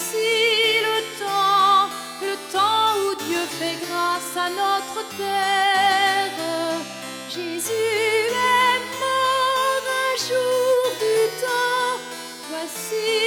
Voici le temps où Dieu fait grâce à notre terre. Jésus est mort un jour du temps. Voici